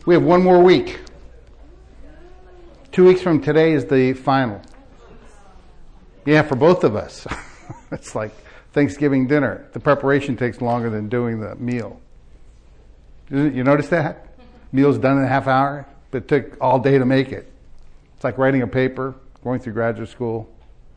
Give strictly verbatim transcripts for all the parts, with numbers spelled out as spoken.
We have one more week. Two weeks from today is the final. Yeah, for both of us. It's like Thanksgiving dinner. The preparation takes longer than doing the meal. You notice that? Meal's done in a half hour, but it took all day to make it. It's like writing a paper, going through graduate school.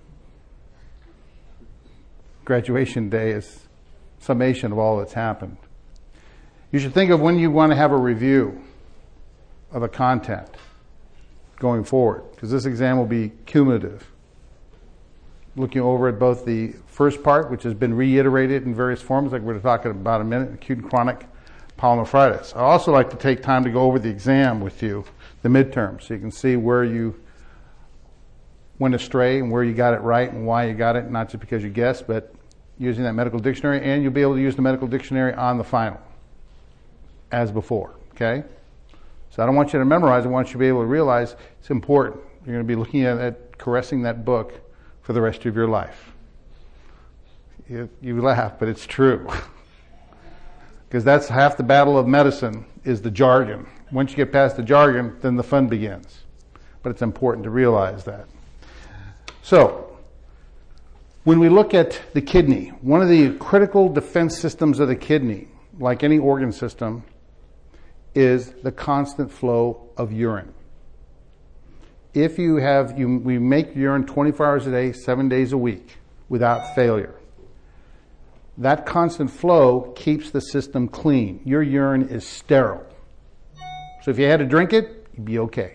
Graduation day is summation of all that's happened. You should think of when you want to have a review of a content going forward, because this exam will be cumulative. Looking over at both the first part, which has been reiterated in various forms, like we're going to talk about in a minute, acute and chronic pyelonephritis. I also like to take time to go over the exam with you, the midterm, so you can see where you went astray and where you got it right and why you got it, not just because you guessed, but using that medical dictionary, and you'll be able to use the medical dictionary on the final, as before, okay? So I don't want you to memorize, I want you to be able to realize it's important. You're going to be looking at it, caressing that book for the rest of your life. You, you laugh, but it's true. Because that's half the battle of medicine, is the jargon. Once you get past the jargon, then the fun begins. But it's important to realize that. So, when we look at the kidney, one of the critical defense systems of the kidney, like any organ system, is the constant flow of urine. If you have, you, we make urine twenty-four hours a day, seven days a week, without failure. That constant flow keeps the system clean. Your urine is sterile. So if you had to drink it, you'd be okay.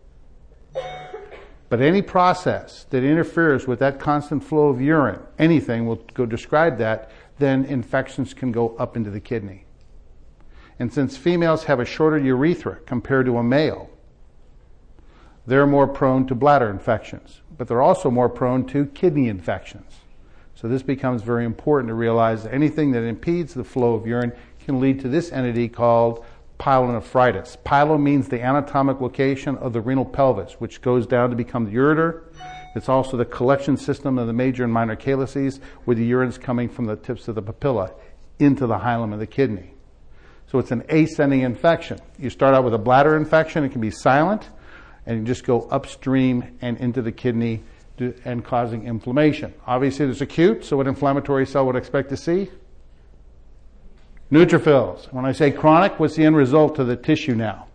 But any process that interferes with that constant flow of urine, anything, we'll go describe that, then infections can go up into the kidney. And since females have a shorter urethra compared to a male, they're more prone to bladder infections, but they're also more prone to kidney infections. So this becomes very important to realize that anything that impedes the flow of urine can lead to this entity called pyelonephritis. Pyelo means the anatomic location of the renal pelvis, which goes down to become the ureter. It's also the collection system of the major and minor calyces, where the urine's coming from the tips of the papilla into the hilum of the kidney. So it's an ascending infection. You start out with a bladder infection, it can be silent, and you just go upstream and into the kidney and causing inflammation. Obviously there's acute, so what inflammatory cell would expect to see? Neutrophils. When I say chronic, what's the end result to the tissue now?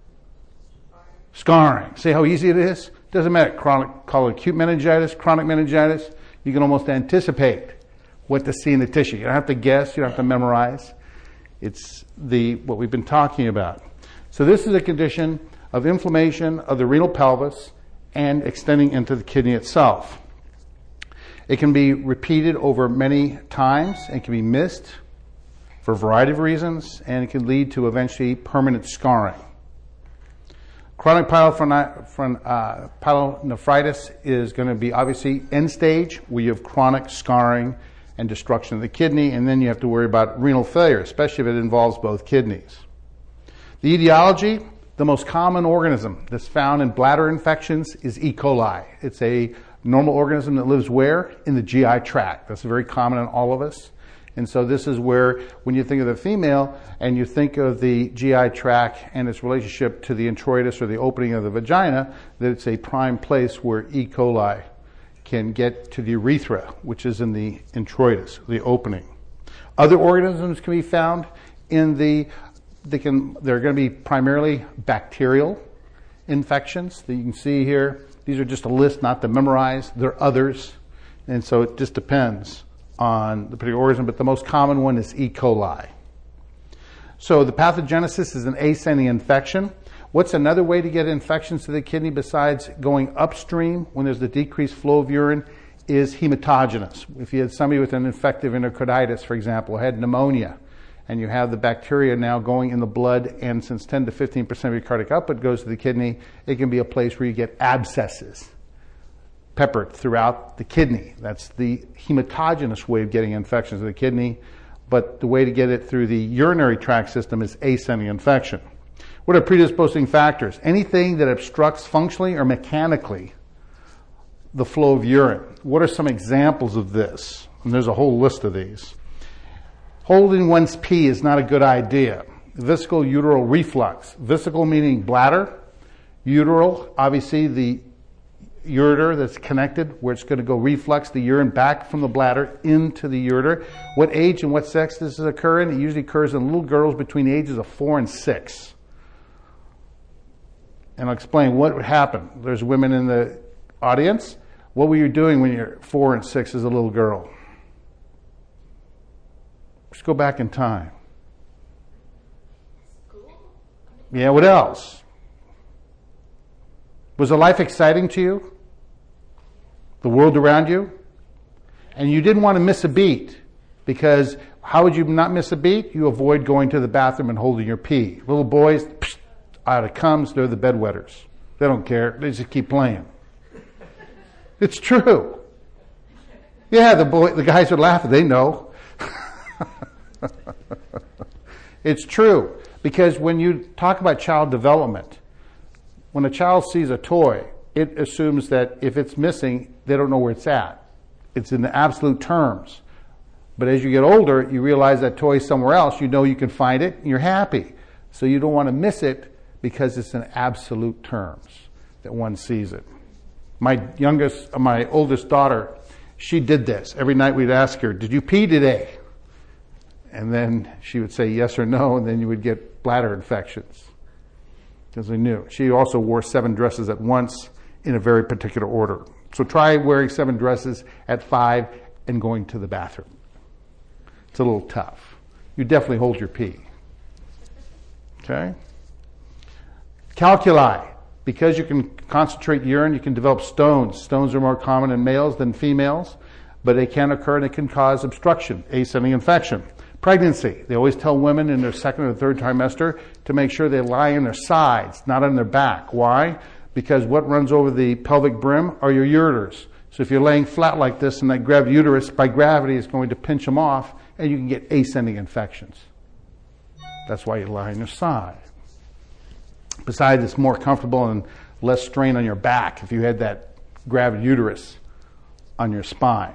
Scarring. See how easy it is? Doesn't matter. Chronic, call it acute meningitis, chronic meningitis. You can almost anticipate what to see in the tissue. You don't have to guess, you don't have to memorize. It's the what we've been talking about. So this is a condition of inflammation of the renal pelvis and extending into the kidney itself. It can be repeated over many times and can be missed for a variety of reasons, and it can lead to eventually permanent scarring. Chronic pyelonephritis is going to be obviously end stage, where you have chronic scarring and destruction of the kidney, and then you have to worry about renal failure, especially if it involves both kidneys. The etiology, the most common organism that's found in bladder infections is E. coli. It's a normal organism that lives where? In the G I tract. That's very common in all of us. And so this is where, when you think of the female and you think of the G I tract and its relationship to the introitus or the opening of the vagina, that it's a prime place where E. coli can get to the urethra, which is in the introitus, the opening. Other organisms can be found in the, they can, they're going to be primarily bacterial infections that you can see here. These are just a list, not to memorize. There are others. And so it just depends on the particular organism, but the most common one is E. coli. So the pathogenesis is an ascending infection. What's another way to get infections to the kidney besides going upstream when there's the decreased flow of urine is hematogenous. If you had somebody with an infective endocarditis, for example, had pneumonia, and you have the bacteria now going in the blood, and since ten to fifteen percent of your cardiac output goes to the kidney, it can be a place where you get abscesses peppered throughout the kidney. That's the hematogenous way of getting infections to the kidney, but the way to get it through the urinary tract system is ascending infection. What are predisposing factors? Anything that obstructs functionally or mechanically the flow of urine. What are some examples of this? And there's a whole list of these. Holding one's pee is not a good idea. vesical uteral reflux. Vesical meaning bladder, uteral, obviously the ureter that's connected, where it's going to go reflux the urine back from the bladder into the ureter. What age and what sex does this occur in? It usually occurs in little girls between the ages of four and six. And I'll explain what happened. There's women in the audience. What were you doing when you're four and six as a little girl? Let's go back in time. Yeah, what else? Was the life exciting to you? The world around you? And you didn't want to miss a beat, because how would you not miss a beat? You avoid going to the bathroom and holding your pee. Little boys, psh, out it comes, they're the bedwetters. They don't care. They just keep playing. It's true. Yeah, the boy, the guys are laughing. They know. It's true. Because when you talk about child development, when a child sees a toy, it assumes that if it's missing, they don't know where it's at. It's in the absolute terms. But as you get older, you realize that toy is somewhere else. You know you can find it, and you're happy. So you don't want to miss it because it's in absolute terms that one sees it. My youngest, my oldest daughter, she did this. Every night we'd ask her, "Did you pee today?" And then she would say yes or no, and then you would get bladder infections. Because we knew. She also wore seven dresses at once in a very particular order. So try wearing seven dresses at five and going to the bathroom. It's a little tough. You definitely hold your pee. Okay? Calculi. Because you can concentrate urine, you can develop stones. Stones are more common in males than females, but they can occur and it can cause obstruction, ascending infection. Pregnancy. They always tell women in their second or third trimester to make sure they lie on their sides, not on their back. Why? Because what runs over the pelvic brim are your ureters. So if you're laying flat like this and that grav- uterus by gravity is going to pinch them off, and you can get ascending infections. That's why you lie on your side. Besides, it's more comfortable and less strain on your back if you had that gravid uterus on your spine.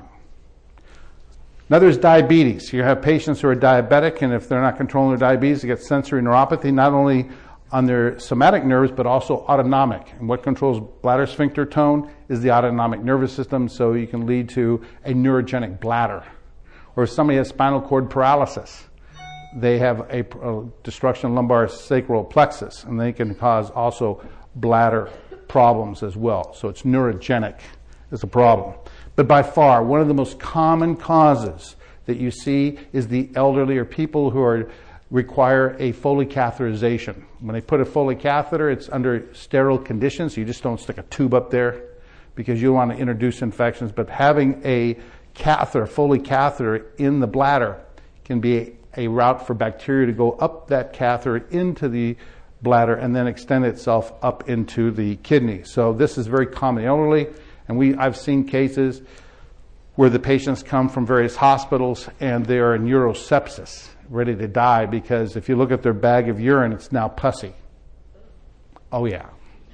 Another is diabetes. You have patients who are diabetic, and if they're not controlling their diabetes, they get sensory neuropathy, not only on their somatic nerves, but also autonomic. And what controls bladder sphincter tone is the autonomic nervous system, so you can lead to a neurogenic bladder. Or if somebody has spinal cord paralysis, they have a, a destruction of lumbar sacral plexus, and they can cause also bladder problems as well. So it's neurogenic is a problem. But by far, one of the most common causes that you see is the elderly or people who are require a Foley catheterization. When they put a Foley catheter, it's under sterile conditions. So you just don't stick a tube up there because you don't want to introduce infections. But having a catheter, Foley catheter in the bladder can be a, a route for bacteria to go up that catheter into the bladder and then extend itself up into the kidney. So this is very common in the elderly. And we, I've seen cases where the patients come from various hospitals and they are in urosepsis, ready to die, because if you look at their bag of urine, it's now pussy. Oh yeah.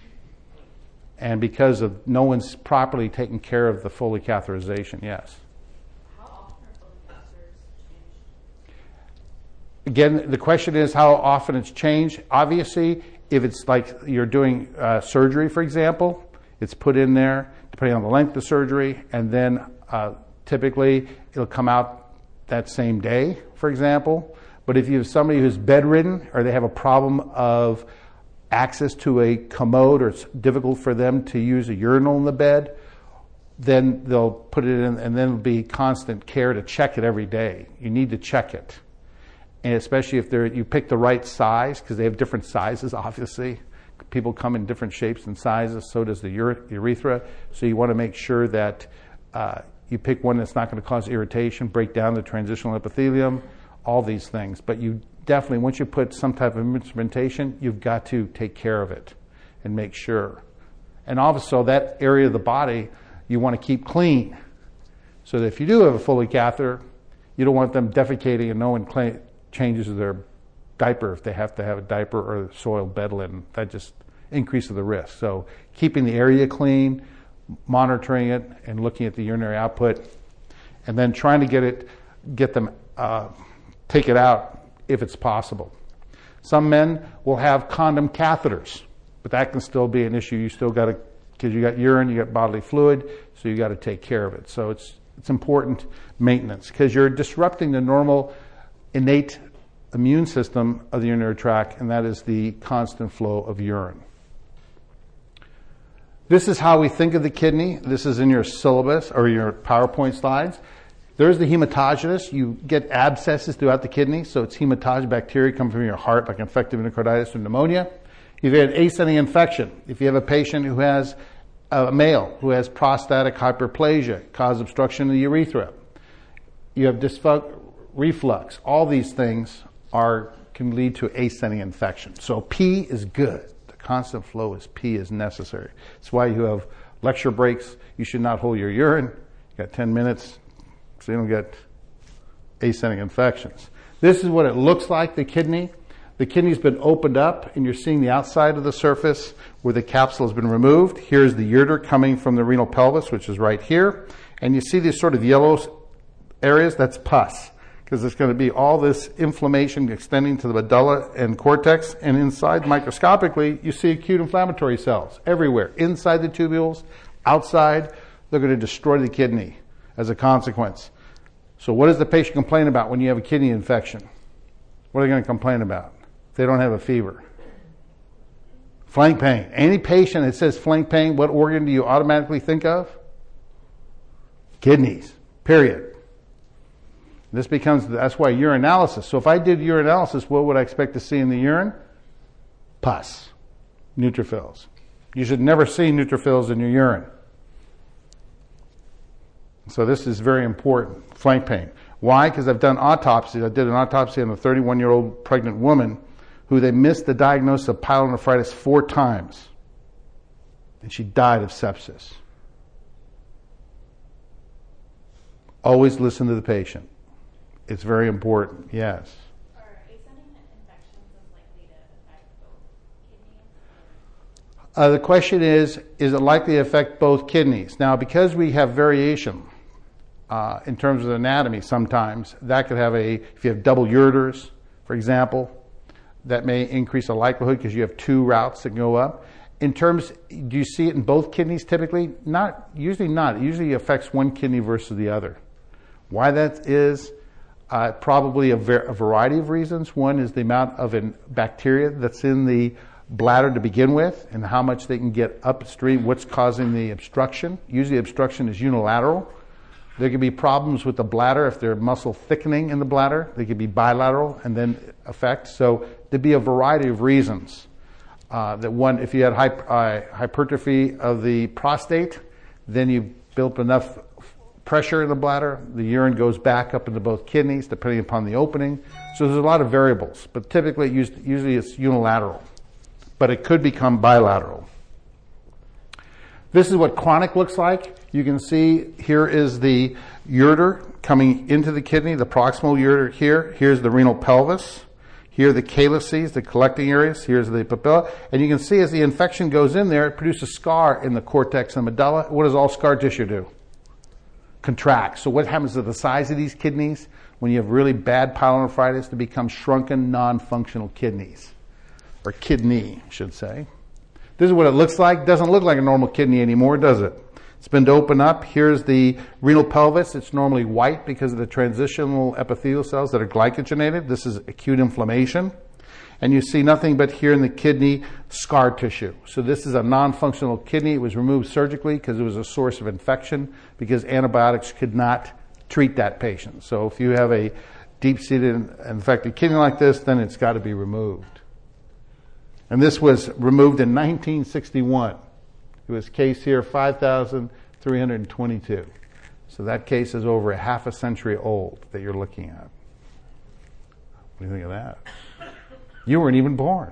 And because of no one's properly taking care of the Foley catheterization, yes. How often are Foley catheters changed? Again, the question is how often it's changed. Obviously, if it's like you're doing uh, surgery, for example, it's put in there, depending on the length of surgery, and then uh, typically it'll come out that same day, for example. But if you have somebody who's bedridden or they have a problem of access to a commode or it's difficult for them to use a urinal in the bed, then they'll put it in, and then it'll be constant care to check it every day. You need to check it. And especially if they're, you pick the right size, because they have different sizes, obviously. People come in different shapes and sizes, so does the urethra. So you want to make sure that uh, you pick one that's not going to cause irritation, break down the transitional epithelium, all these things. But you definitely, once you put some type of instrumentation, you've got to take care of it and make sure. And also that area of the body you want to keep clean. So that if you do have a Foley catheter, you don't want them defecating and no one cl- changes their diaper if they have to have a diaper or soiled bed linen. That just increases the risk. So keeping the area clean, monitoring it, and looking at the urinary output, and then trying to get it, get them, uh, take it out if it's possible. Some men will have condom catheters, but that can still be an issue. You still got to, because you got urine, you got bodily fluid, so you got to take care of it. So it's it's important maintenance because you're disrupting the normal innate immune system of the urinary tract, and that is the constant flow of urine. This is how we think of the kidney. This is in your syllabus or your PowerPoint slides. There's the hematogenous. You get abscesses throughout the kidney, so it's hematologic bacteria come from your heart, like infective endocarditis or pneumonia. You've had ascending infection. If you have a patient who has a male who has prostatic hyperplasia, cause obstruction of the urethra. You have dysphagia, reflux. All these things are can lead to ascending infection. So pee is good. The constant flow is pee is necessary. That's why you have lecture breaks. You should not hold your urine. You got ten minutes so you don't get ascending infections. This is what it looks like, the kidney. The kidney's been opened up, and you're seeing the outside of the surface where the capsule has been removed. Here's the ureter coming from the renal pelvis, which is right here. And you see these sort of yellow areas? That's pus, because there's going to be all this inflammation extending to the medulla and cortex. And inside, microscopically, you see acute inflammatory cells everywhere. Inside the tubules, outside, they're going to destroy the kidney as a consequence. So what does the patient complain about when you have a kidney infection? What are they going to complain about? They don't have a fever. Flank pain. Any patient that says flank pain, what organ do you automatically think of? Kidneys. Period. This becomes, that's why urinalysis. So if I did urinalysis, what would I expect to see in the urine? Pus. Neutrophils. You should never see neutrophils in your urine. So this is very important. Flank pain. Why? Because I've done autopsies. I did an autopsy on a thirty-one-year-old pregnant woman who they missed the diagnosis of pyelonephritis four times. And she died of sepsis. Always listen to the patient. It's very important. Yes. Are ascending infections as likely to affect both kidneys? Uh, the question is, is it likely to affect both kidneys? Now, because we have variation uh, in terms of anatomy sometimes, that could have a, if you have double ureters, for example, that may increase the likelihood because you have two routes that go up. In terms, do you see it in both kidneys typically? Not, usually not. It usually affects one kidney versus the other. Why that is, uh, probably a, ver- a variety of reasons. One is the amount of an bacteria that's in the bladder to begin with and how much they can get upstream, what's causing the obstruction. Usually obstruction is unilateral. There could be problems with the bladder if there's muscle thickening in the bladder. They could be bilateral and then affect. So there'd be a variety of reasons. Uh, that one, if you had hyp- uh, hypertrophy of the prostate, then you built enough pressure in the bladder, the urine goes back up into both kidneys depending upon the opening. So there's a lot of variables, but typically it used, usually it's unilateral, but it could become bilateral. This is what chronic looks like. You can see here is the ureter coming into the kidney, the proximal ureter here. Here's the renal pelvis. Here are the calyces, the collecting areas. Here's the papilla. And you can see as the infection goes in there, it produces a scar in the cortex and medulla. What does all scar tissue do? Contract. So what happens to the size of these kidneys when you have really bad pyelonephritis? To become shrunken, non-functional kidneys. Or kidney, I should say. This is what it looks like. Doesn't look like a normal kidney anymore, does it? It's been opened up. Here's the renal pelvis. It's normally white because of the transitional epithelial cells that are glycogenated. This is acute inflammation. And you see nothing but here in the kidney, scar tissue. So this is a non-functional kidney. It was removed surgically because it was a source of infection because antibiotics could not treat that patient. So if you have a deep-seated infected kidney like this, then it's got to be removed. And this was removed in nineteen sixty-one. It was case here five thousand three hundred twenty-two. So that case is over a half a century old that you're looking at. What do you think of that? You weren't even born.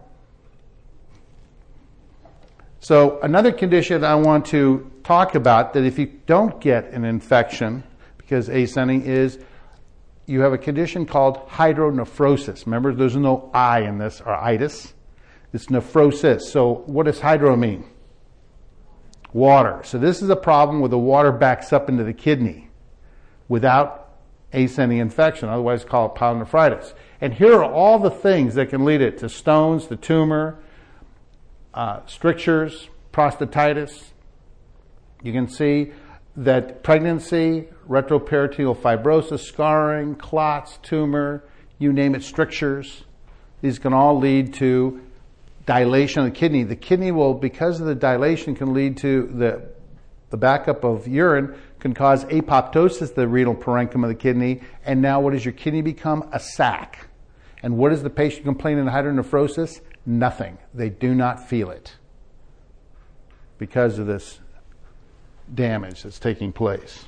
So another condition I want to talk about that if you don't get an infection, because ascending is, you have a condition called hydronephrosis. Remember, there's no I in this, or itis. It's nephrosis. So what does hydro mean? Water. So this is a problem where the water backs up into the kidney without ascending infection, otherwise called pyelonephritis. And here are all the things that can lead it to stones, the tumor, uh, strictures, prostatitis. You can see that pregnancy, retroperitoneal fibrosis, scarring, clots, tumor, you name it, strictures. These can all lead to dilation of the kidney. The kidney will, because of the dilation, can lead to the, the backup of urine, can cause apoptosis of the renal parenchyma of the kidney. And now what does your kidney become? A sac. And what does the patient complain in hydronephrosis? Nothing. They do not feel it because of this damage that's taking place.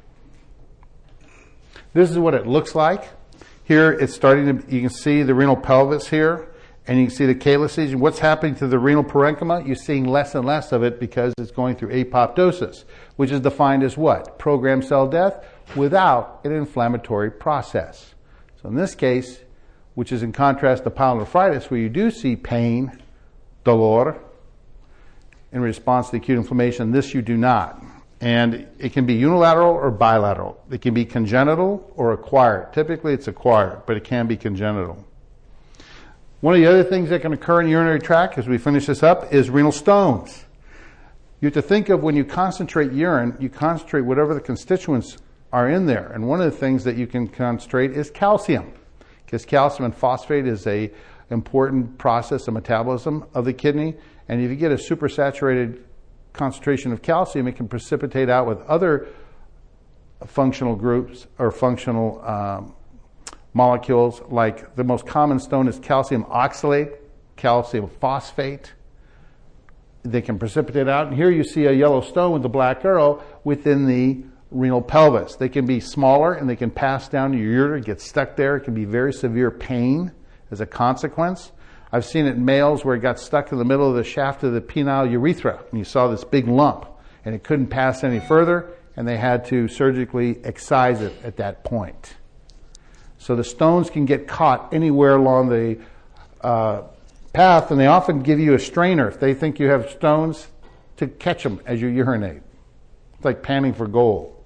This is what it looks like. Here it's starting to, you can see the renal pelvis here, and you can see the calyces. And what's happening to the renal parenchyma? You're seeing less and less of it because it's going through apoptosis, which is defined as what? Programmed cell death without an inflammatory process. So in this case, which is in contrast to pyelonephritis, where you do see pain, dolor, in response to acute inflammation, this you do not. And it can be unilateral or bilateral. It can be congenital or acquired. Typically it's acquired, but it can be congenital. One of the other things that can occur in the urinary tract, as we finish this up, is renal stones. You have to think of when you concentrate urine, you concentrate whatever the constituents are in there. And one of the things that you can concentrate is calcium, because calcium and phosphate is a important process of metabolism of the kidney. And if you get a supersaturated concentration of calcium, it can precipitate out with other functional groups or functional um, molecules. Like the most common stone is calcium oxalate, calcium phosphate. They can precipitate out. And here you see a yellow stone with the black arrow within the renal pelvis. They can be smaller and they can pass down to your ureter, get stuck there. It can be very severe pain as a consequence. I've seen it in males where it got stuck in the middle of the shaft of the penile urethra, and you saw this big lump, and it couldn't pass any further, and they had to surgically excise it at that point. So the stones can get caught anywhere along the uh, path, and they often give you a strainer if they think you have stones to catch them as you urinate. It's like panning for gold.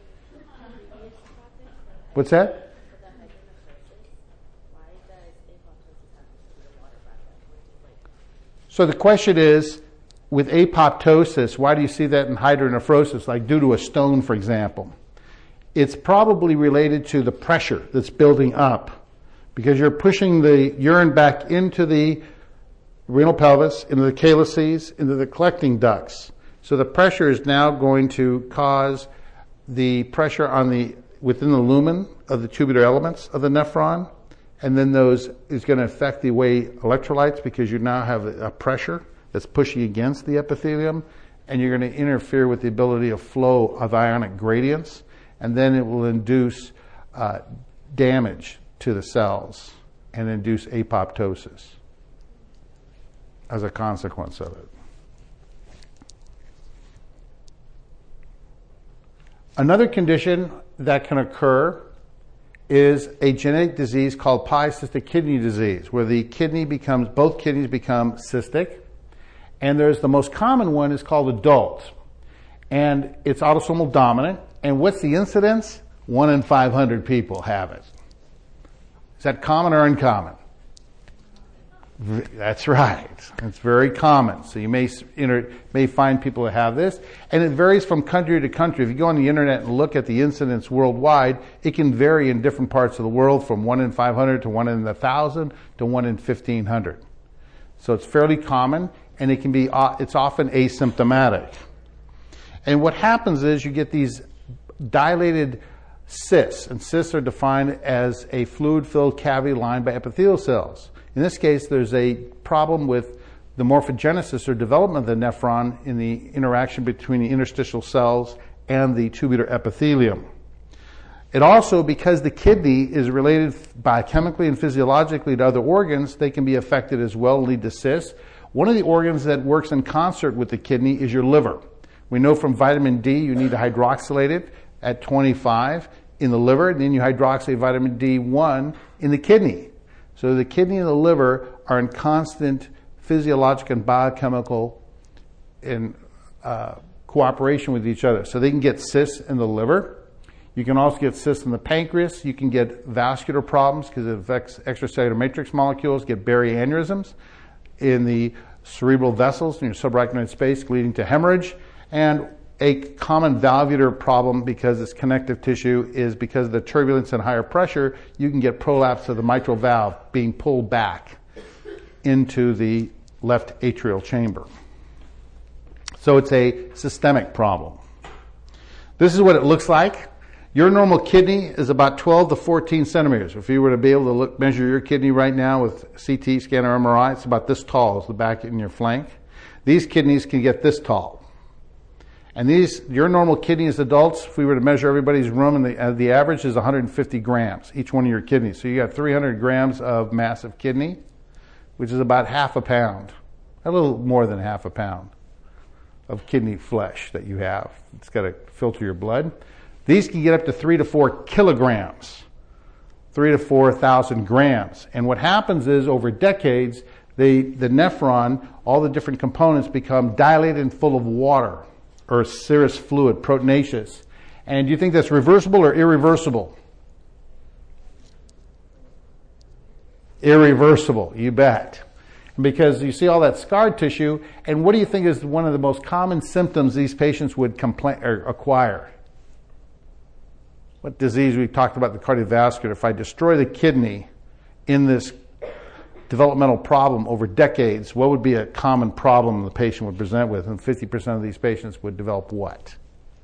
What's that? So the question is, with apoptosis, why do you see that in hydronephrosis, like due to a stone, for example? It's probably related to the pressure that's building up because you're pushing the urine back into the renal pelvis, into the calyces, into the collecting ducts. So the pressure is now going to cause the pressure on the within the lumen of the tubular elements of the nephron. And then those is going to affect the way electrolytes, because you now have a pressure that's pushing against the epithelium, and you're going to interfere with the ability of flow of ionic gradients, and then it will induce uh, damage to the cells and induce apoptosis as a consequence of it. Another condition that can occur is a genetic disease called polycystic kidney disease, where the kidney becomes, both kidneys become cystic. And there's the most common one is called adult. And it's autosomal dominant. And what's the incidence? One in five hundred people have it. Is that common or uncommon? That's right. It's very common. So you may inter, may find people that have this, and it varies from country to country. If you go on the internet and look at the incidence worldwide, it can vary in different parts of the world from one in five hundred to one in one thousand to one in fifteen hundred. So it's fairly common, and it can be it's often asymptomatic. And what happens is you get these dilated cysts, and cysts are defined as a fluid-filled cavity lined by epithelial cells. In this case, there's a problem with the morphogenesis or development of the nephron in the interaction between the interstitial cells and the tubular epithelium. It also, because the kidney is related biochemically and physiologically to other organs, they can be affected as well and lead to cysts. One of the organs that works in concert with the kidney is your liver. We know from vitamin D you need to hydroxylate it at twenty-five in the liver, and then you hydroxylate vitamin D one in the kidney. So the kidney and the liver are in constant physiological and biochemical in, uh, cooperation with each other. So they can get cysts in the liver. You can also get cysts in the pancreas. You can get vascular problems because it affects extracellular matrix molecules, get Barry aneurysms in the cerebral vessels in your subarachnoid space, leading to hemorrhage. And a common valvular problem, because it's connective tissue, is because of the turbulence and higher pressure, you can get prolapse of the mitral valve being pulled back into the left atrial chamber. So it's a systemic problem. This is what it looks like. Your normal kidney is about twelve to fourteen centimeters. If you were to be able to look, measure your kidney right now with C T scan or M R I, it's about this tall as the back in your flank. These kidneys can get this tall. And these, your normal kidney as adults, if we were to measure everybody's room, and the, uh, the average is one hundred fifty grams, each one of your kidneys. So you got three hundred grams of massive kidney, which is about half a pound, a little more than half a pound of kidney flesh that you have. It's got to filter your blood. These can get up to three to four kilograms, three to four thousand grams. And what happens is, over decades, the, the nephron, all the different components become dilated and full of water, or serous fluid, proteinaceous. And do you think that's reversible or irreversible? Irreversible, you bet. Because you see all that scarred tissue, and what do you think is one of the most common symptoms these patients would complain or acquire? What disease? We talked about the cardiovascular. If I destroy the kidney in this developmental problem over decades, what would be a common problem the patient would present with? And fifty percent of these patients would develop what?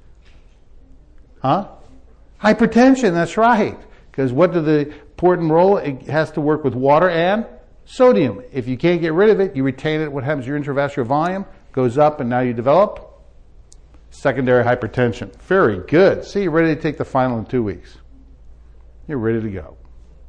Huh? Hypertension, that's right. Because what do the important role? It has to work with water and sodium. If you can't get rid of it, you retain it. What happens? Your intravascular volume goes up, and now you develop secondary hypertension. Very good. See, you're ready to take the final in two weeks. You're ready to go.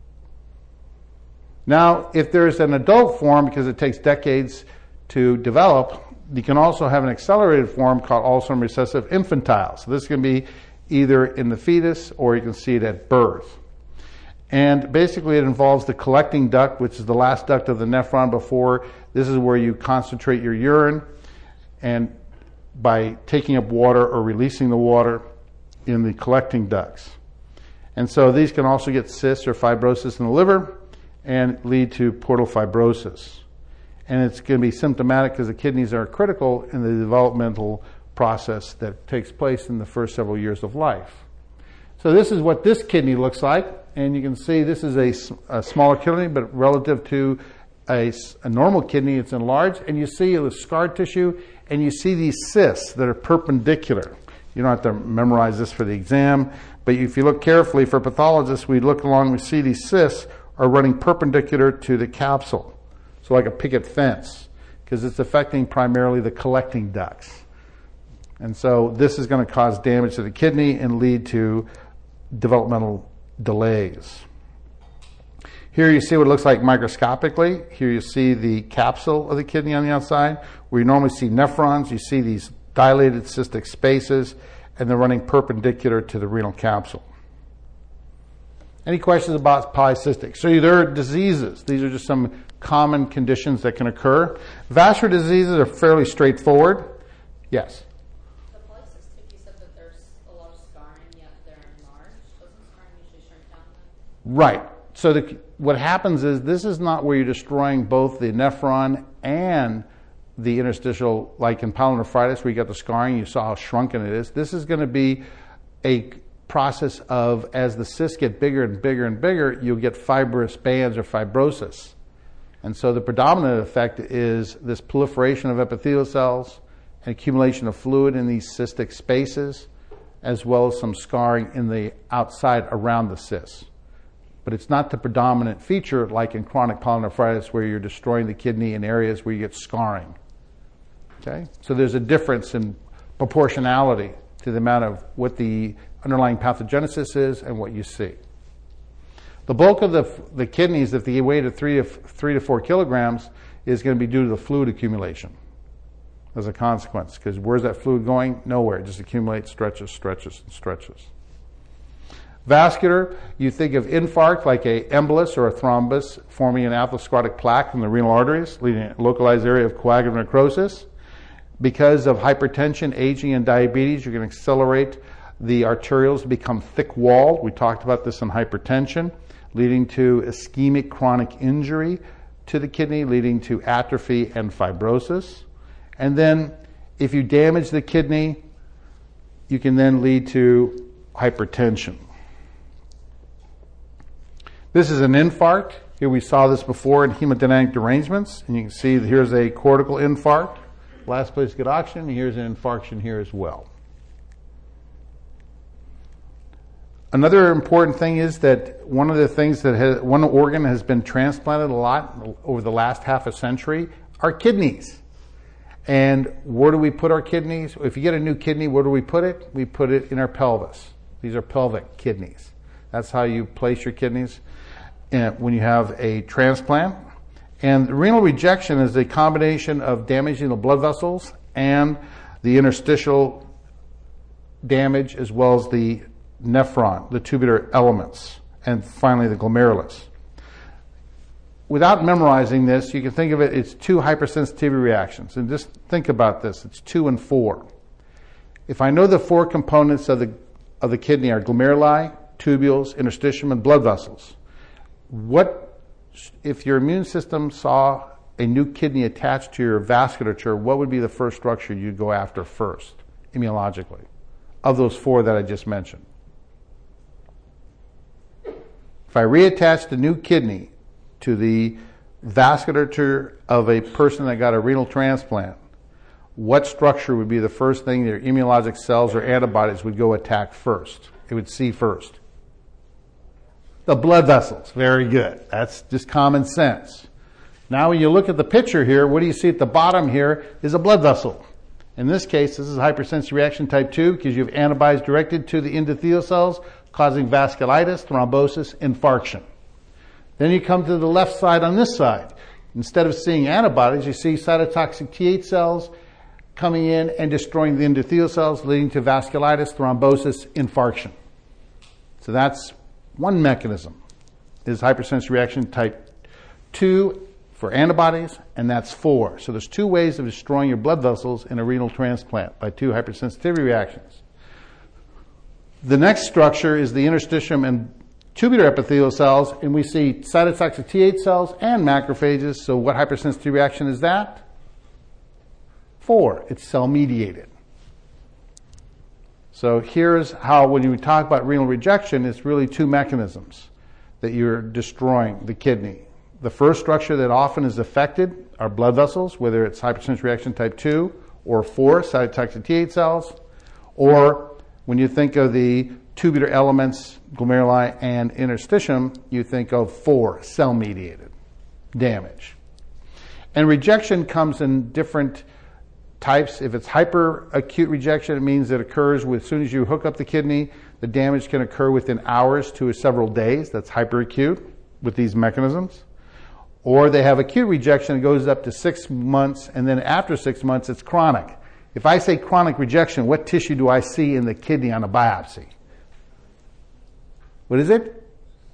Now, if there's an adult form, because it takes decades to develop, you can also have an accelerated form called Alzheimer's recessive infantile. So this can be either in the fetus, or you can see it at birth. And basically it involves the collecting duct, which is the last duct of the nephron before. This is where you concentrate your urine, and by taking up water or releasing the water in the collecting ducts. And so these can also get cysts or fibrosis in the liver and lead to portal fibrosis. And it's going to be symptomatic because the kidneys are critical in the developmental process that takes place in the first several years of life. So this is what this kidney looks like. And you can see this is a, a smaller kidney, but relative to a, a normal kidney, it's enlarged. And you see the scar tissue, and you see these cysts that are perpendicular. You don't have to memorize this for the exam, but if you look carefully, for pathologists, we look along, we see these cysts are running perpendicular to the capsule. So like a picket fence, because it's affecting primarily the collecting ducts. And so this is going to cause damage to the kidney and lead to developmental delays. Here you see what it looks like microscopically. Here you see the capsule of the kidney on the outside, where you normally see nephrons. You see these dilated cystic spaces, and they're running perpendicular to the renal capsule. Any questions about polycystic? So there are diseases. These are just some common conditions that can occur. Vascular diseases are fairly straightforward. Yes? The polycystic, you said that there's a lot of scarring, yet they're enlarged. Doesn't scarring usually shrink down then? Right. So the, what happens is, this is not where you're destroying both the nephron and the interstitial, like in pyelonephritis, where you got the scarring, you saw how shrunken it is. This is going to be a process of, as the cysts get bigger and bigger and bigger, you'll get fibrous bands or fibrosis. And so the predominant effect is this proliferation of epithelial cells and accumulation of fluid in these cystic spaces, as well as some scarring in the outside around the cysts. But it's not the predominant feature like in chronic pyelonephritis, where you're destroying the kidney in areas where you get scarring. Okay? So there's a difference in proportionality to the amount of what the underlying pathogenesis is and what you see. The bulk of the, the kidneys, if they weigh to three to, three to four kilograms, is going to be due to the fluid accumulation as a consequence. Because where's that fluid going? Nowhere. It just accumulates, stretches, stretches, and stretches. Vascular, you think of infarct like a embolus or a thrombus forming an atherosclerotic plaque in the renal arteries, leading to a localized area of coagulant necrosis. Because of hypertension, aging, and diabetes, you're going to accelerate the arterioles become thick-walled. We talked about this in hypertension, leading to ischemic chronic injury to the kidney, leading to atrophy and fibrosis. And then if you damage the kidney, you can then lead to hypertension. This is an infarct. Here we saw this before in hemodynamic derangements, and you can see here's a cortical infarct. Last place to get oxygen, here's an infarction here as well. Another important thing is that one of the things that has, one organ has been transplanted a lot over the last half a century are kidneys. And where do we put our kidneys? If you get a new kidney, where do we put it? We put it in our pelvis. These are pelvic kidneys. That's how you place your kidneys when you have a transplant. And renal rejection is a combination of damaging the blood vessels and the interstitial damage, as well as the nephron, the tubular elements, and finally the glomerulus. Without memorizing this, you can think of it, it's two hypersensitivity reactions. And just think about this, it's two and four. If I know the four components of the, of the kidney are glomeruli, tubules, interstitium, and blood vessels, what, if your immune system saw a new kidney attached to your vasculature, what would be the first structure you'd go after first, immunologically, of those four that I just mentioned? If I reattach the new kidney to the vasculature of a person that got a renal transplant, what structure would be the first thing their immunologic cells or antibodies would go attack first? It would see first. The blood vessels. Very good. That's just common sense. Now when you look at the picture here, what do you see at the bottom here is a blood vessel. In this case, this is hypersensitivity reaction type two because you have antibodies directed to the endothelial cells causing vasculitis, thrombosis, infarction. Then you come to the left side on this side. Instead of seeing antibodies, you see cytotoxic T eight cells coming in and destroying the endothelial cells, leading to vasculitis, thrombosis, infarction. So that's one mechanism, is hypersensitivity reaction type two for antibodies, and that's four. So there's two ways of destroying your blood vessels in a renal transplant, by two hypersensitivity reactions. The next structure is the interstitium and tubular epithelial cells, and we see cytotoxic T eight cells and macrophages. So what hypersensitivity reaction is that? Four. It's cell-mediated. So here's how, when you talk about renal rejection, it's really two mechanisms that you're destroying the kidney. The first structure that often is affected are blood vessels, whether it's hypersensitivity reaction type two or four, cytotoxic T eight cells, or when you think of the tubular elements, glomeruli, and interstitium, you think of four, cell-mediated damage. And rejection comes in different types. If it's hyperacute rejection, it means it occurs with, as soon as you hook up the kidney, the damage can occur within hours to several days. That's hyperacute with these mechanisms. Or they have acute rejection, it goes up to six months, and then after six months, it's chronic. If I say chronic rejection, what tissue do I see in the kidney on a biopsy? What is it?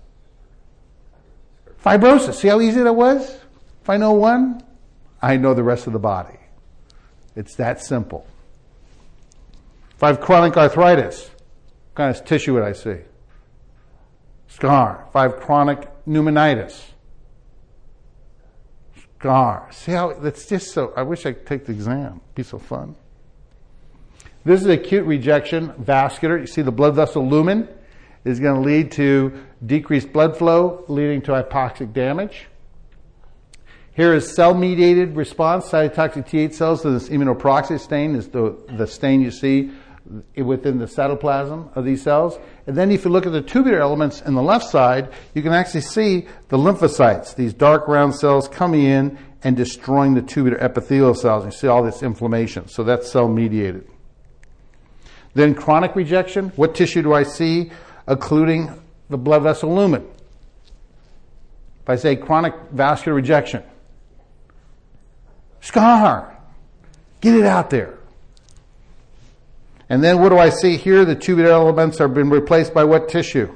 Fibrosis. See how easy that was? If I know one, I know the rest of the body. It's that simple. If I have chronic arthritis, what kind of tissue would I see? Scar. If I have chronic pneumonitis, scar. See how, that's just so, I wish I could take the exam. It'd be so fun. This is acute rejection, vascular. You see the blood vessel lumen is going to lead to decreased blood flow, leading to hypoxic damage. Here is cell-mediated response, cytotoxic T eight cells to this immunoperoxidase stain is the, the stain you see within the cytoplasm of these cells. And then if you look at the tubular elements in the left side, you can actually see the lymphocytes, these dark round cells coming in and destroying the tubular epithelial cells. You see all this inflammation. So that's cell-mediated. Then chronic rejection, what tissue do I see occluding the blood vessel lumen? If I say chronic vascular rejection, scar, get it out there. And then what do I see here? The tubular elements have been replaced by what tissue?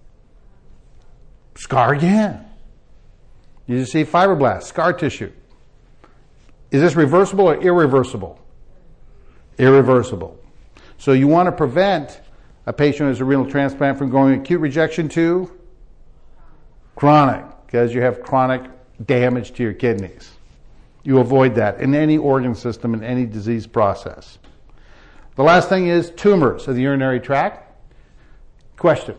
Scar again. You just see fibroblasts, scar tissue. Is this reversible or irreversible? Irreversible. So you want to prevent a patient who has a renal transplant from going acute rejection to chronic, because you have chronic damage to your kidneys. You avoid that in any organ system, in any disease process. The last thing is tumors of the urinary tract. Question.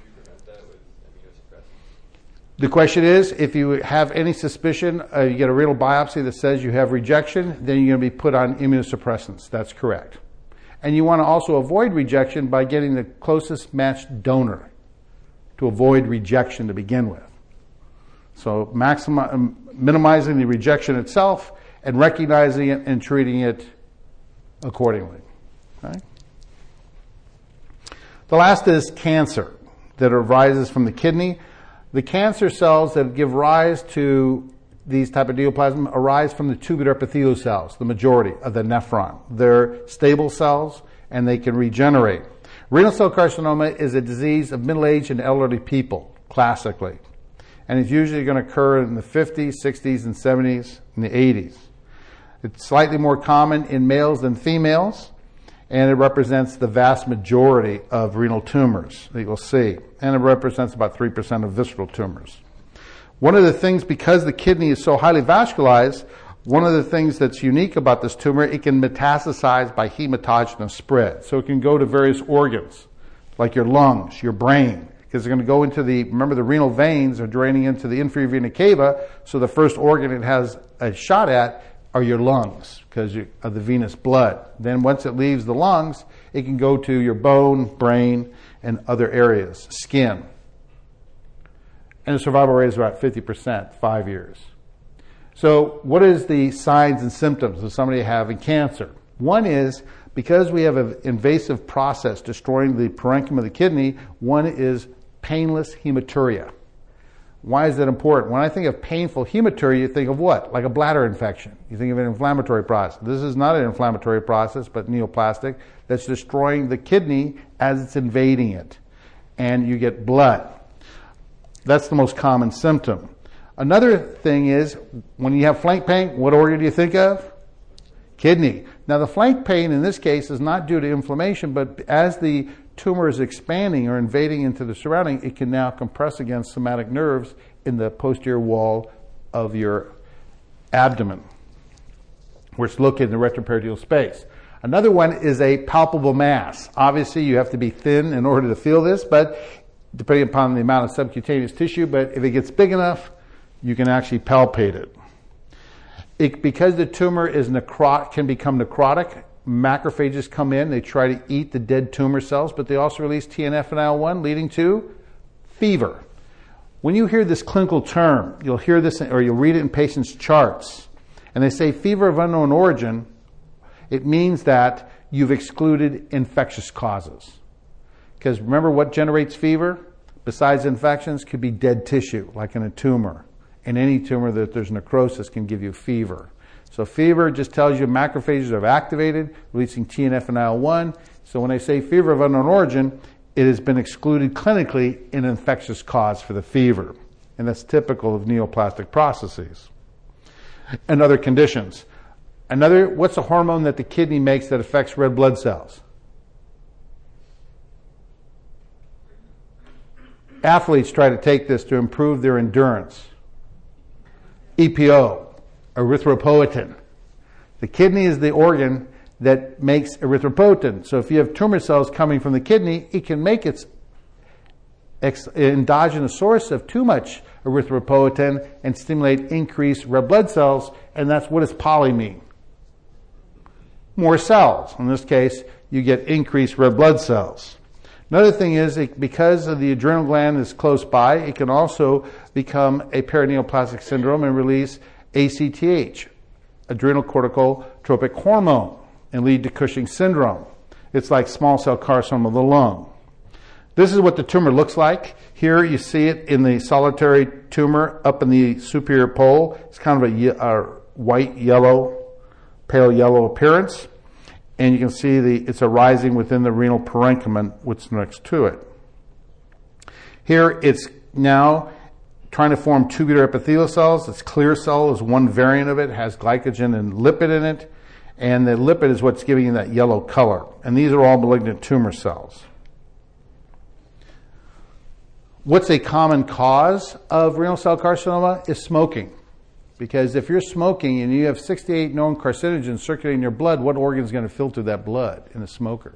The question is, if you have any suspicion, uh, you get a renal biopsy that says you have rejection, then you're going to be put on immunosuppressants. That's correct. And you want to also avoid rejection by getting the closest matched donor to avoid rejection to begin with. So maximi- um, minimizing the rejection itself and recognizing it and treating it accordingly. Okay? The last is cancer that arises from the kidney. The cancer cells that give rise to these type of neoplasm arise from the tubular epithelial cells, the majority of the nephron. They're stable cells and they can regenerate. Renal cell carcinoma is a disease of middle-aged and elderly people, classically. And it's usually going to occur in the fifties, sixties, and seventies, and the eighties. It's slightly more common in males than females, and it represents the vast majority of renal tumors that you'll see. And it represents about three percent of visceral tumors. One of the things, because the kidney is so highly vascularized, one of the things that's unique about this tumor, it can metastasize by hematogenous spread. So it can go to various organs, like your lungs, your brain, because it's going to go into the, remember the renal veins are draining into the inferior vena cava, so the first organ it has a shot at are your lungs, because of the venous blood. Then once it leaves the lungs, it can go to your bone, brain, and other areas, skin. And the survival rate is about fifty percent, five years. So what is the signs and symptoms of somebody having cancer? One is, because we have an invasive process destroying the parenchyma of the kidney, one is painless hematuria. Why is that important? When I think of painful hematuria, you think of what? Like a bladder infection. You think of an inflammatory process. This is not an inflammatory process, but neoplastic, that's destroying the kidney as it's invading it. And you get blood. That's the most common symptom. Another thing is, when you have flank pain, what organ do you think of? Kidney. Now, the flank pain in this case is not due to inflammation, but as the tumor is expanding or invading into the surrounding, it can now compress against somatic nerves in the posterior wall of your abdomen, where it's located in the retroperitoneal space. Another one is a palpable mass. Obviously, you have to be thin in order to feel this, but depending upon the amount of subcutaneous tissue, but if it gets big enough, you can actually palpate it. It because the tumor is necro- can become necrotic, macrophages come in, they try to eat the dead tumor cells, but they also release T N F and I L one, leading to fever. When you hear this clinical term, you'll hear this, or you'll read it in patients' charts, and they say fever of unknown origin, it means that you've excluded infectious causes. Because remember what generates fever? Besides infections, could be dead tissue, like in a tumor. And any tumor that there's necrosis can give you fever. So fever just tells you macrophages are activated, releasing T N F and I L one. So when I say fever of unknown origin, it has been excluded clinically in an infectious cause for the fever. And that's typical of neoplastic processes. And other conditions. Another, what's a hormone that the kidney makes that affects red blood cells? Athletes try to take this to improve their endurance. E P O, erythropoietin. The kidney is the organ that makes erythropoietin. So if you have tumor cells coming from the kidney, it can make its ex- endogenous source of too much erythropoietin and stimulate increased red blood cells, and that's what does poly mean? More cells. In this case, you get increased red blood cells. Another thing is, it, because of the adrenal gland is close by, it can also become a perineoplastic syndrome and release A C T H, adrenal corticotropic hormone, and lead to Cushing's syndrome. It's like small cell carcinoma of the lung. This is what the tumor looks like. Here you see it in the solitary tumor up in the superior pole. It's kind of a, a white, yellow, pale yellow appearance. And you can see the it's arising within the renal parenchyma, what's next to it. Here it's now trying to form tubular epithelial cells. This clear cell is one variant of it, has glycogen and lipid in it, and the lipid is what's giving you that yellow color. And these are all malignant tumor cells. What's a common cause of renal cell carcinoma is smoking. Because if you're smoking and you have sixty-eight known carcinogens circulating in your blood, what organ is going to filter that blood in a smoker?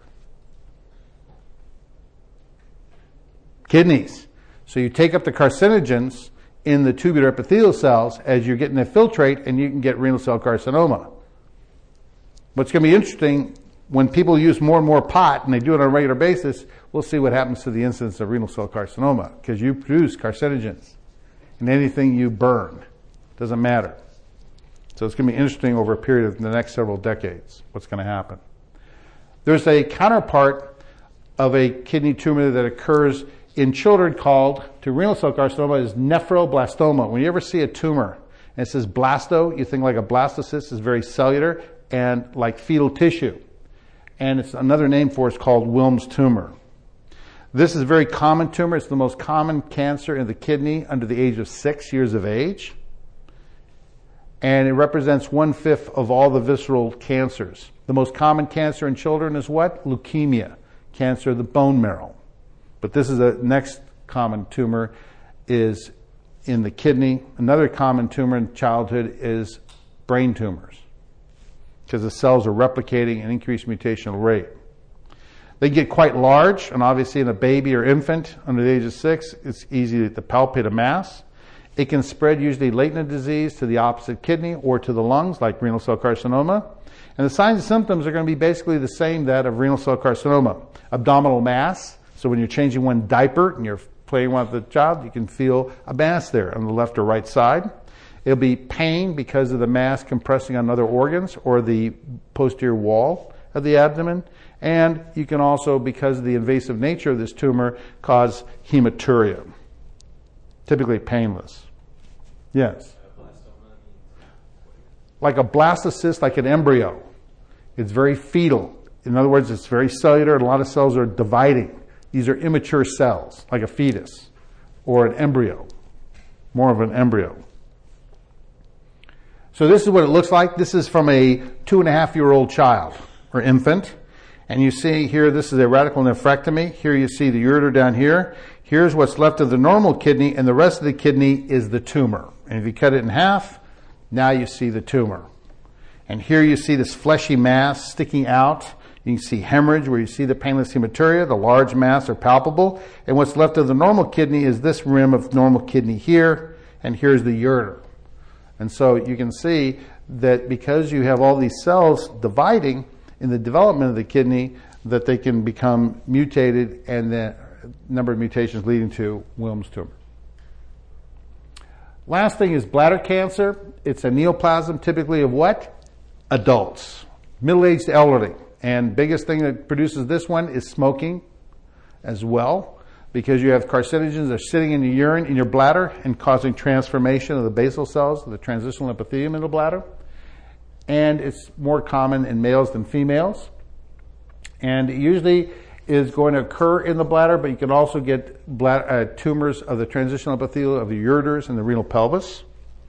Kidneys. So you take up the carcinogens in the tubular epithelial cells as you're getting to filtrate, and you can get renal cell carcinoma. What's going to be interesting, when people use more and more pot, and they do it on a regular basis, we'll see what happens to the incidence of renal cell carcinoma, because you produce carcinogens in anything you burn. Doesn't matter. So it's going to be interesting over a period of the next several decades what's going to happen. There's a counterpart of a kidney tumor that occurs in children called, to renal cell carcinoma, is nephroblastoma. When you ever see a tumor and it says blasto, you think like a blastocyst is very cellular and like fetal tissue. And it's another name for it, it's called Wilms tumor. This is a very common tumor. It's the most common cancer in the kidney under the age of six years of age. And it represents one-fifth of all the visceral cancers. The most common cancer in children is what? Leukemia, cancer of the bone marrow. But this is a next common tumor is in the kidney. Another common tumor in childhood is brain tumors, because the cells are replicating at an increased mutational rate. They get quite large, and obviously in a baby or infant under the age of six, it's easy to palpate a mass. It can spread usually late in the disease to the opposite kidney or to the lungs, like renal cell carcinoma. And the signs and symptoms are going to be basically the same that of renal cell carcinoma. Abdominal mass, so when you're changing one diaper and you're playing with the child, you can feel a mass there on the left or right side. It'll be pain because of the mass compressing on other organs or the posterior wall of the abdomen. And you can also, because of the invasive nature of this tumor, cause hematuria. Typically painless. Yes? Like a blastocyst, like an embryo. It's very fetal. In other words, it's very cellular, and a lot of cells are dividing. These are immature cells, like a fetus or an embryo, more of an embryo. So this is what it looks like. This is from a two and a half year old child or infant. And you see here, this is a radical nephrectomy. Here you see the ureter down here. Here's what's left of the normal kidney, and the rest of the kidney is the tumor. And if you cut it in half, now you see the tumor. And here you see this fleshy mass sticking out. You can see hemorrhage where you see the painless hematuria. The large mass are palpable. And what's left of the normal kidney is this rim of normal kidney here, and here's the ureter. And so you can see that because you have all these cells dividing in the development of the kidney, that they can become mutated, and the number of mutations leading to Wilms tumor. Last thing is bladder cancer. It's a neoplasm typically of what? Adults, middle-aged elderly. And biggest thing that produces this one is smoking as well, because you have carcinogens that are sitting in your urine, in your bladder, and causing transformation of the basal cells, the transitional epithelium in the bladder. And it's more common in males than females. And it usually is going to occur in the bladder, but you can also get bladder, uh, tumors of the transitional epithelium of the ureters and the renal pelvis.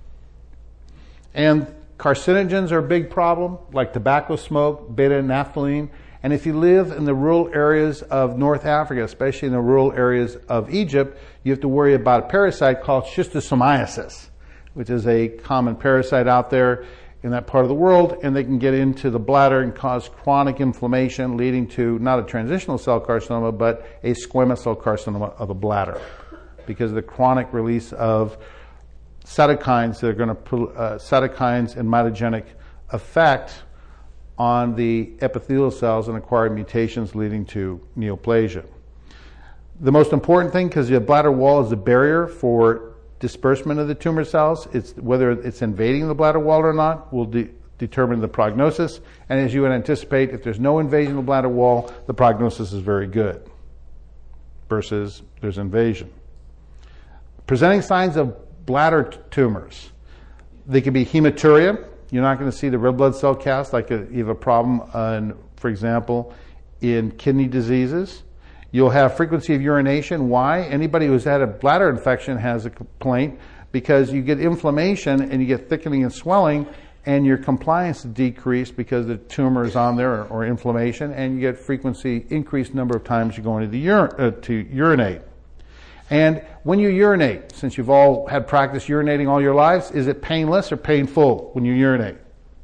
And carcinogens are a big problem, like tobacco smoke, beta-naphthalene. And if you live in the rural areas of North Africa, especially in the rural areas of Egypt, you have to worry about a parasite called schistosomiasis, which is a common parasite out there in that part of the world, and they can get into the bladder and cause chronic inflammation, leading to not a transitional cell carcinoma, but a squamous cell carcinoma of the bladder, because of the chronic release of cytokines that are going to uh, cytokines and mitogenic effect on the epithelial cells and acquire mutations leading to neoplasia. The most important thing, because the bladder wall is a barrier for disbursement of the tumor cells, it's whether it's invading the bladder wall or not will de- determine the prognosis. And as you would anticipate, if there's no invasion of the bladder wall, the prognosis is very good versus there's invasion. Presenting signs of bladder t- tumors. They can be hematuria. You're not going to see the red blood cell count like a, you have a problem, uh, in, for example, in kidney diseases. You'll have frequency of urination. Why? Anybody who's had a bladder infection has a complaint, because you get inflammation and you get thickening and swelling, and your compliance is decreased because the tumor is on there, or, or inflammation, and you get frequency, increased number of times you're going to the ur- uh, to urinate. And when you urinate, since you've all had practice urinating all your lives, is it painless or painful when you urinate?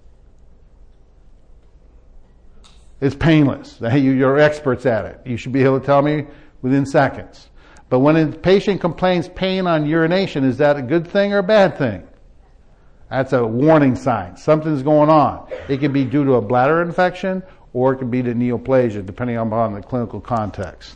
It's painless. Hey, you- You're experts at it. You should be able to tell me within seconds. But when a patient complains pain on urination, is that a good thing or a bad thing? That's a warning sign. Something's going on. It can be due to a bladder infection or it can be to neoplasia, depending on the clinical context.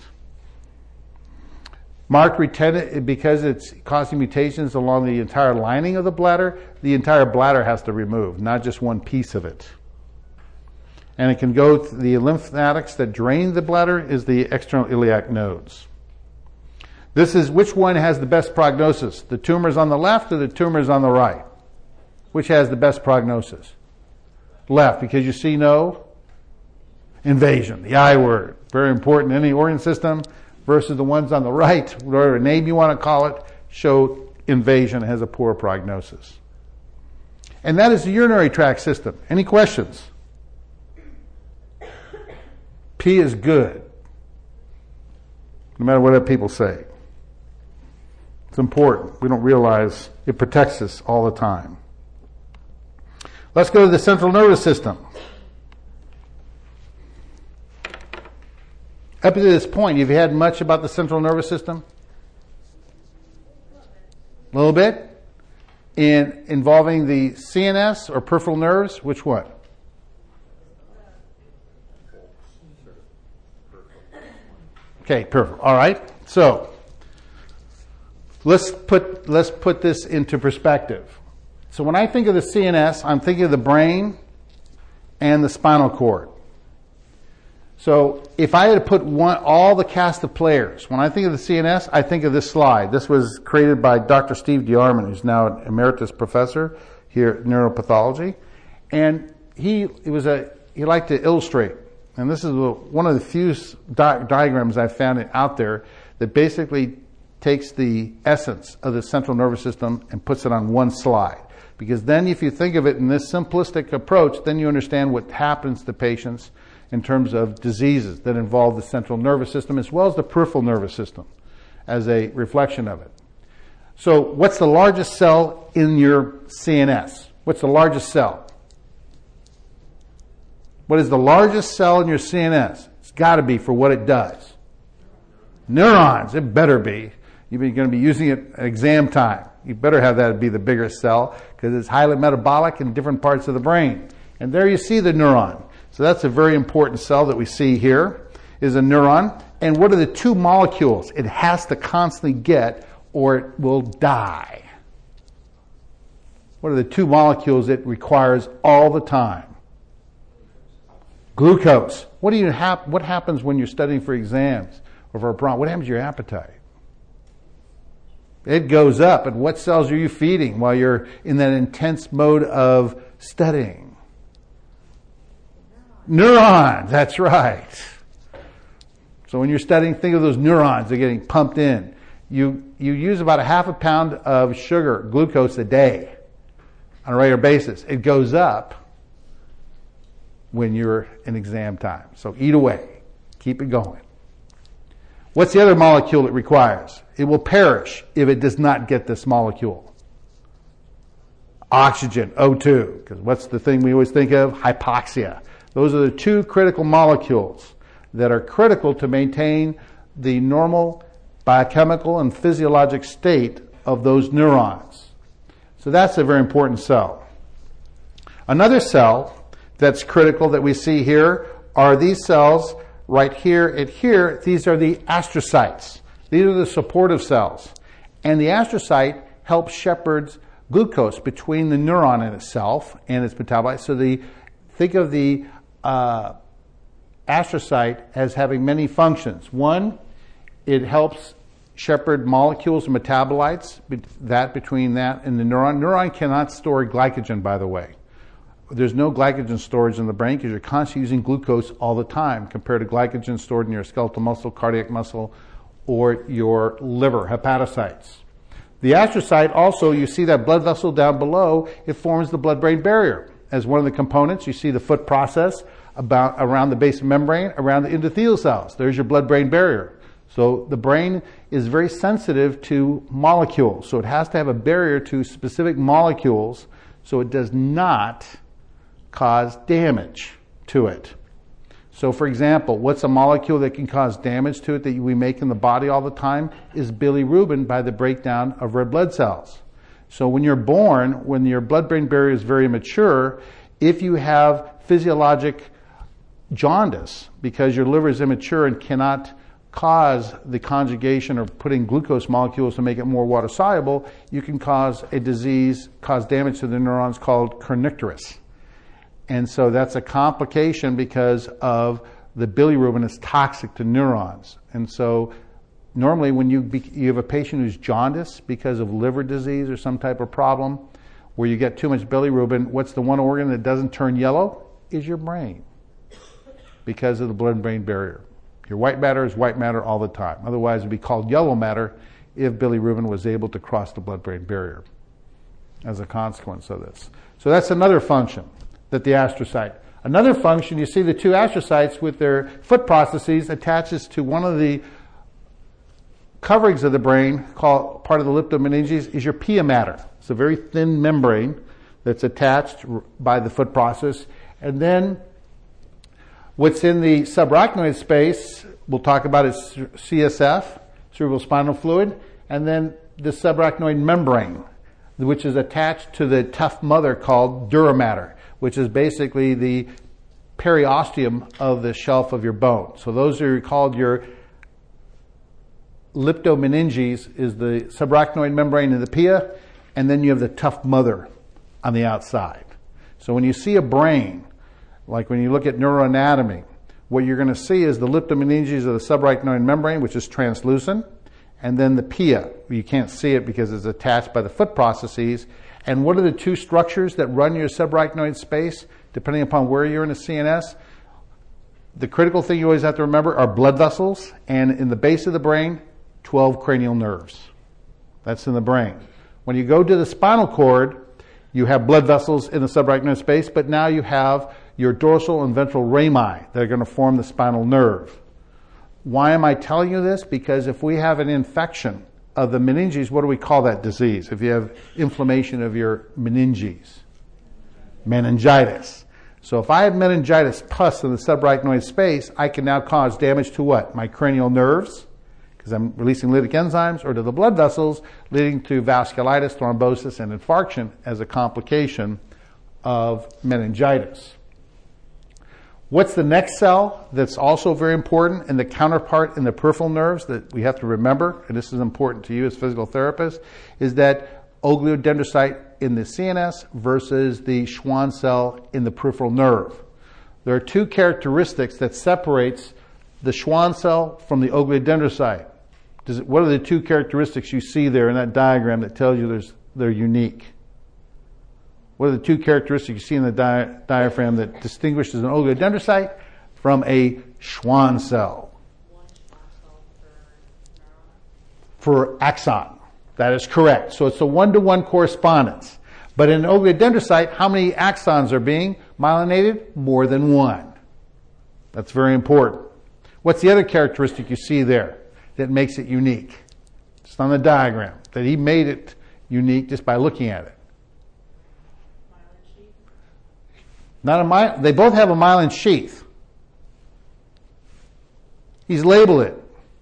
Marked retention, because it's causing mutations along the entire lining of the bladder, the entire bladder has to remove, not just one piece of it. And it can go to the lymphatics that drain the bladder is the external iliac nodes. This is which one has the best prognosis, the tumors on the left or the tumors on the right? Which has the best prognosis? Left, because you see no invasion, the I word, very important in any organ system, versus the ones on the right, whatever name you want to call it, show invasion, has a poor prognosis. And that is the urinary tract system. Any questions? P is good, no matter what other people say. It's important. We don't realize it protects us all the time. Let's go to the central nervous system. Up to this point, have you had much about the central nervous system? A little bit? In involving the C N S or peripheral nerves? Which one? Okay, peripheral. All right. So let's put let's put this into perspective. So when I think of the C N S, I'm thinking of the brain and the spinal cord. So if I had to put one, all the cast of players, when I think of the C N S, I think of this slide. This was created by Doctor Steve DeArmond, who's now an emeritus professor here at neuropathology. And he it was a he liked to illustrate. And this is one of the few di- diagrams I've found out there that basically takes the essence of the central nervous system and puts it on one slide. Because then if you think of it in this simplistic approach, then you understand what happens to patients in terms of diseases that involve the central nervous system as well as the peripheral nervous system as a reflection of it. So what's the largest cell in your C N S? What's the largest cell? What is the largest cell in your C N S? It's got to be for what it does. Neurons, it better be. You're going to be using it at exam time. You better have that be the bigger cell because it's highly metabolic in different parts of the brain. And there you see the neuron. So that's a very important cell that we see here is a neuron. And what are the two molecules it has to constantly get or it will die? What are the two molecules it requires all the time? Glucose. What do you hap- What happens when you're studying for exams or for a prom? What happens to your appetite? It goes up. And what cells are you feeding while you're in that intense mode of studying? Neurons. That's right. So when you're studying, think of those neurons. They're getting pumped in. You you use about a half a pound of sugar, glucose, a day on a regular basis. It goes up when you're in exam time. So eat away. Keep it going. What's the other molecule it requires? It will perish if it does not get this molecule. Oxygen, O two. Because what's the thing we always think of? Hypoxia. Those are the two critical molecules that are critical to maintain the normal biochemical and physiologic state of those neurons. So that's a very important cell. Another cell that's critical that we see here are these cells right here and here. These are the astrocytes. These are the supportive cells. And the astrocyte helps shepherds glucose between the neuron in itself and its metabolite. So the think of the uh, astrocyte as having many functions. One, it helps shepherd molecules and metabolites, that between that and the neuron. Neuron cannot store glycogen, by the way. There's no glycogen storage in the brain because you're constantly using glucose all the time compared to glycogen stored in your skeletal muscle, cardiac muscle, or your liver, hepatocytes. The astrocyte also, you see that blood vessel down below, it forms the blood-brain barrier. As one of the components, you see the foot process about around the basement membrane, around the endothelial cells. There's your blood-brain barrier. So the brain is very sensitive to molecules. So it has to have a barrier to specific molecules so it does not cause damage to it. So for example, what's a molecule that can cause damage to it that we make in the body all the time is bilirubin by the breakdown of red blood cells. So when you're born, when your blood-brain barrier is very mature, if you have physiologic jaundice because your liver is immature and cannot cause the conjugation or putting glucose molecules to make it more water soluble, you can cause a disease, cause damage to the neurons called kernicterus. And so that's a complication because of the bilirubin is toxic to neurons. And so normally when you, be, you have a patient who's jaundiced because of liver disease or some type of problem where you get too much bilirubin, what's the one organ that doesn't turn yellow? Is your brain, because of the blood-brain barrier. Your white matter is white matter all the time. Otherwise, it would be called yellow matter if bilirubin was able to cross the blood-brain barrier as a consequence of this. So that's another function that the astrocyte. Another function, you see the two astrocytes with their foot processes attaches to one of the coverings of the brain called part of the leptomeninges is your pia mater. It's a very thin membrane that's attached by the foot process. And then what's in the subarachnoid space, we'll talk about is C S F, cerebral spinal fluid, and then the subarachnoid membrane, which is attached to the tough mother called dura mater, which is basically the periosteum of the shelf of your bone. So those are called your leptomeninges, is the subarachnoid membrane in the pia, and then you have the tough mother on the outside. So when you see a brain, like when you look at neuroanatomy, what you're going to see is the leptomeninges of the subarachnoid membrane, which is translucent, and then the pia. You can't see it because it's attached by the foot processes. And what are the two structures that run your subarachnoid space, depending upon where you're in the C N S? The critical thing you always have to remember are blood vessels, and in the base of the brain, twelve cranial nerves. That's in the brain. When you go to the spinal cord, you have blood vessels in the subarachnoid space, but now you have your dorsal and ventral rami that are going to form the spinal nerve. Why am I telling you this? Because if we have an infection of the meninges, what do we call that disease? If you have inflammation of your meninges, meningitis. So if I have meningitis pus in the subarachnoid space, I can now cause damage to what? My cranial nerves, because I'm releasing lytic enzymes, or to the blood vessels, leading to vasculitis, thrombosis, and infarction as a complication of meningitis. What's the next cell that's also very important and the counterpart in the peripheral nerves that we have to remember, and this is important to you as physical therapists, is that oligodendrocyte in the C N S versus the Schwann cell in the peripheral nerve. There are two characteristics that separates the Schwann cell from the oligodendrocyte. Does it, what are the two characteristics you see there in that diagram that tells you there's, they're unique? What are the two characteristics you see in the di- diaphragm that distinguishes an oligodendrocyte from a Schwann cell? One Schwann cell per neuron. For axon. That is correct. So it's a one-to-one correspondence. But in an oligodendrocyte, how many axons are being myelinated? More than one. That's very important. What's the other characteristic you see there that makes it unique? It's on the diagram, that he made it unique just by looking at it. Myelin sheath. Not a my, they both have a myelin sheath. He's labeled it.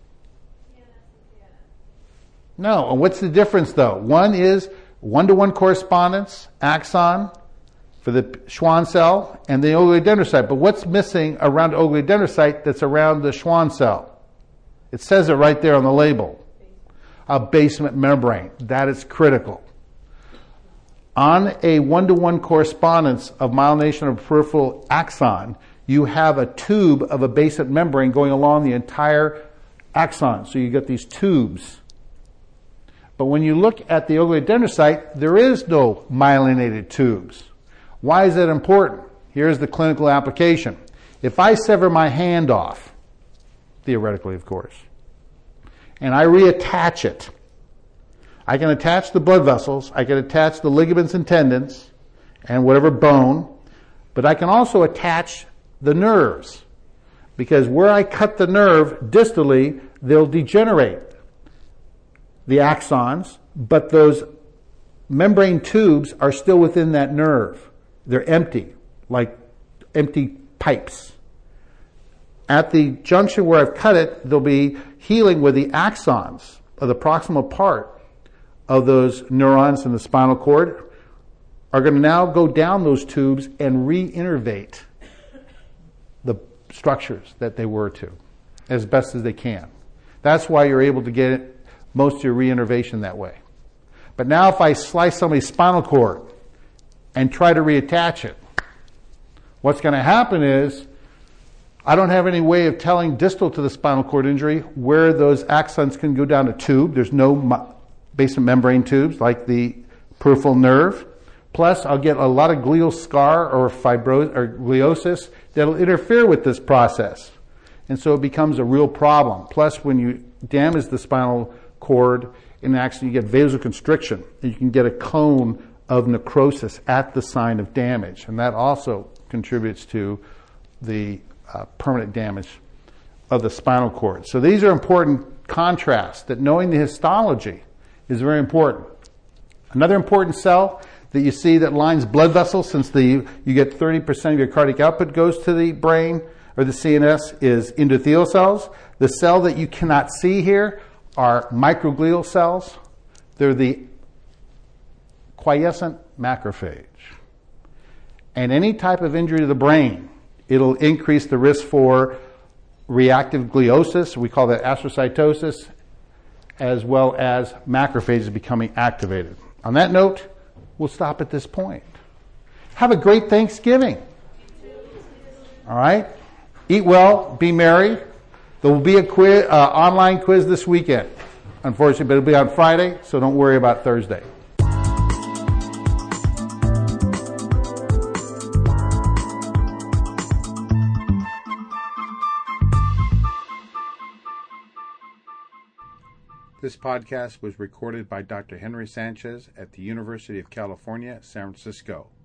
No, and what's the difference though? One is one-to-one correspondence, axon, for the Schwann cell, and the oligodendrocyte. But what's missing around the oligodendrocyte that's around the Schwann cell? It says it right there on the label. A basement membrane. That is critical. On a one-to-one correspondence of myelination of peripheral axon, you have a tube of a basement membrane going along the entire axon. So you get these tubes. But when you look at the oligodendrocyte, there is no myelinated tubes. Why is that important? Here's the clinical application. If I sever my hand off, theoretically of course, and I reattach it, I can attach the blood vessels, I can attach the ligaments and tendons, and whatever bone, but I can also attach the nerves. Because where I cut the nerve distally, they'll degenerate the axons, but those membrane tubes are still within that nerve. They're empty, like empty pipes. At the junction where I've cut it, there'll be healing where the axons of the proximal part of those neurons in the spinal cord are going to now go down those tubes and reinnervate the structures that they were to as best as they can. That's why you're able to get most of your reinnervation that way. But now if I slice somebody's spinal cord and try to reattach it, what's going to happen is I don't have any way of telling distal to the spinal cord injury where those axons can go down a tube. There's no basement membrane tubes like the peripheral nerve. Plus, I'll get a lot of glial scar or fibrosis or gliosis that'll interfere with this process. And so it becomes a real problem. Plus, when you damage the spinal cord in an accident, you get vasoconstriction. And you can get a cone of necrosis at the sign of damage. And that also contributes to the uh, permanent damage of the spinal cord. So these are important contrasts, that knowing the histology is very important. Another important cell that you see that lines blood vessels, since the you get thirty percent of your cardiac output goes to the brain or the C N S, is endothelial cells. The cell that you cannot see here are microglial cells. They're the quiescent macrophage. And any type of injury to the brain, it'll increase the risk for reactive gliosis, we call that astrocytosis, as well as macrophages becoming activated. On that note, we'll stop at this point. Have a great Thanksgiving. All right? Eat well, be merry. There will be a quiz, uh, online quiz this weekend, unfortunately, but it'll be on Friday, so don't worry about Thursday. This podcast was recorded by Doctor Henry Sanchez at the University of California, San Francisco.